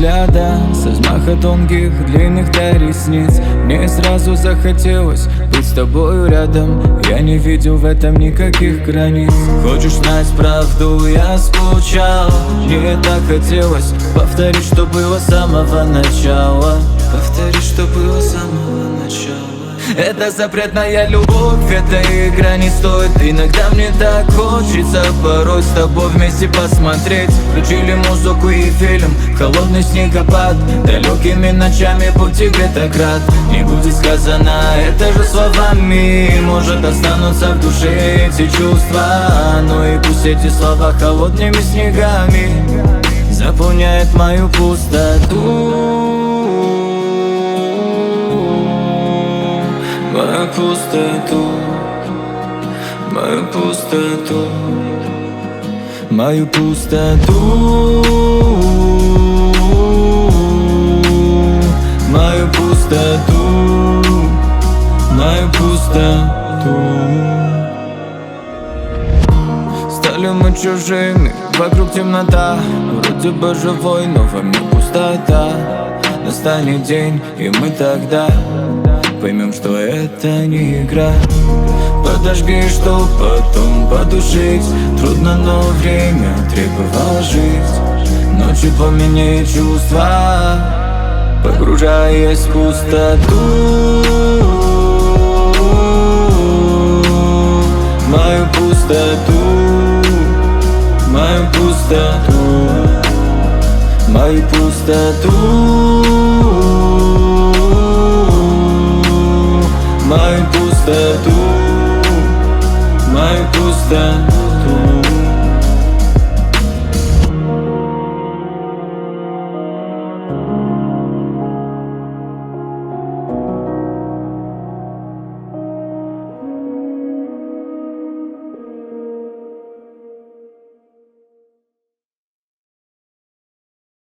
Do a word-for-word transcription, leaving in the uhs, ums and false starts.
взгляда, со взмаха тонких, длинных до ресниц. Мне сразу захотелось быть с тобою рядом. Я не видел в этом никаких границ. Хочешь знать правду, я скучал. Мне так хотелось повторить, что было с самого начала. Повторить, что было с самого начала. Это запретная любовь, эта игра не стоит. Иногда мне так хочется порой с тобой вместе посмотреть. Включили музыку и фильм, холодный снегопад. Далекими ночами пути где-то крат. Не будет сказано это же словами. Может останутся в душе эти чувства. Но и пусть эти слова холодными снегами заполняет мою пустоту. Мою пустоту, мою пустоту, мою пустоту, мою пустоту, мою пустоту. Стали мы чужими, вокруг темнота. Вроде бы живой, но во мне пустота. Настанет день, и мы тогда поймем, что это не игра. Подожги, чтоб потом потушить. Трудно, но время требовало жить. Ночью поменяй чувства, погружаясь в пустоту. Мою пустоту, мою пустоту, мою пустоту, мою пустоту, мою пустоту.